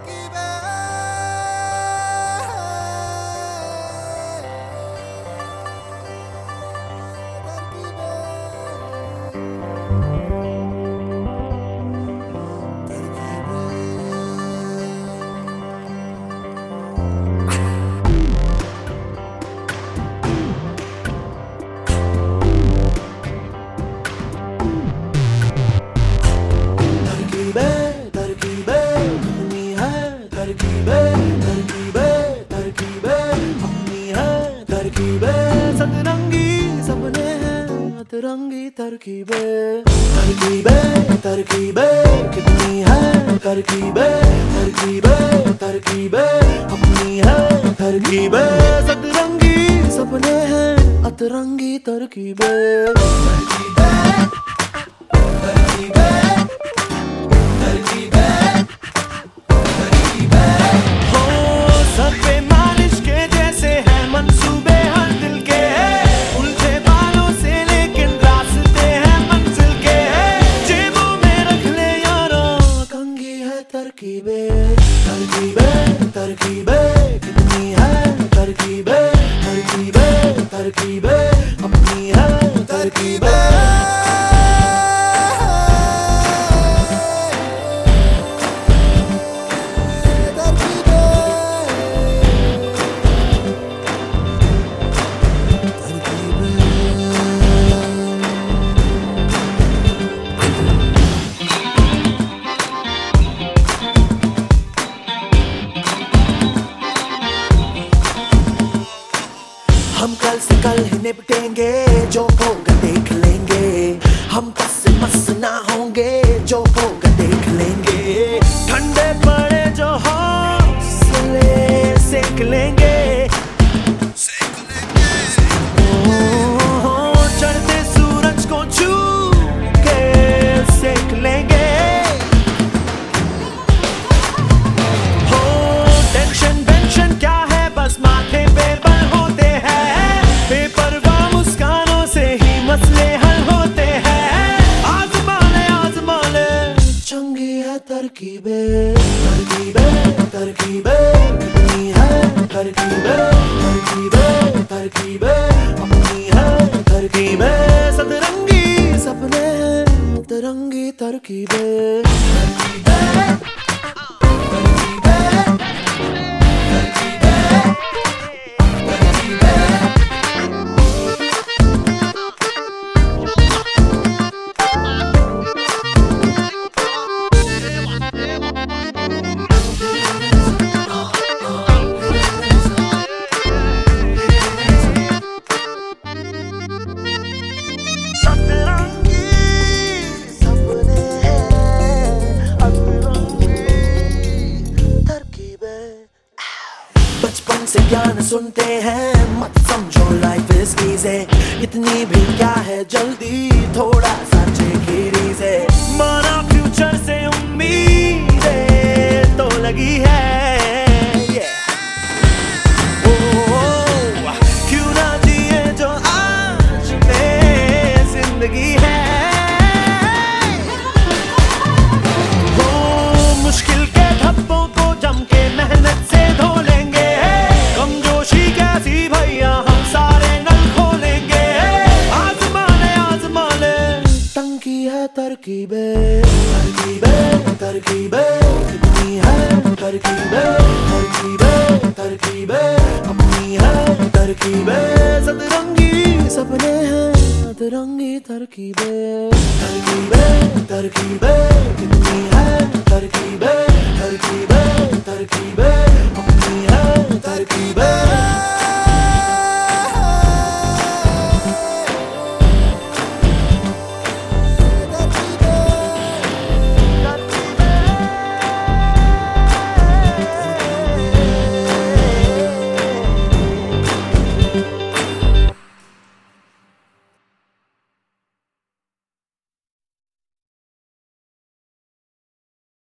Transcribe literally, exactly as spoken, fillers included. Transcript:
सतरंगी सपने हैं अतरंगी तरकीबें तरकीबें तरकीबें कितनी है तरकीबें तरकीबें तरकीबें अपनी है तरकीबें सतरंगी सपने हैं अतरंगी तरकीबें तरकीबें तरकीबें तरकीबें तरकीबें हो सब पे मालिश के जैसे है मंसूबे हर दिल के उलझे बालों से लेकिन रास्ते हैं मंजिल के जेबों में रख ले यारों कंघी है तरकीबें तरकीबें तरकीबें कितनी है तरकीबें तरकीबें तरकीबें अपनी है तरकीबें हम कल से कल ही निपटेंगे जो होगा देख लेंगे हम बस मस ना होंगे जो होगा देख लेंगे ठंडे पड़े जो हौसले सेक लेंगे चढ़ते सूरज को छू के सेक लेंगे हो टेंशन वेंशन क्या है बस माथे पे बल होते हैं बेपरवाह मुस्कानों से ही मसले हल होते हैं आजमा ले आजमा ले चंगी है तरकीबें तरकीबें तरकीबें कितनी है तरकीबें तरकीबें तरकीबें अपनी है तरकीबें सतरंगी सपने हैं तरंगी तरकीबें तरकीबें बचपन से ज्ञान सुनते हैं मत समझो लाइफ इज इजी इतनी भी क्या है जल्दी थोड़ा सा चेक से माना फ्यूचर से उम्मीदें तो लगी है oh, क्यों ना जिए जो आज में जिंदगी है oh, मुश्किल के धब्बों को जम के मेहनत से धो लेंगे भैया हम सारे नल खोलेंगे आजमा ले आजमा ले टंकी है तरकीबें तरकीबें तरकीबें कितनी है तरकीबें तरकीबें तरकीबें अपनी है तरकीबें सतरंगी सपने हैं अतरंगी तरकीबें तरकीबें तरकीबें कितनी है तरकीबें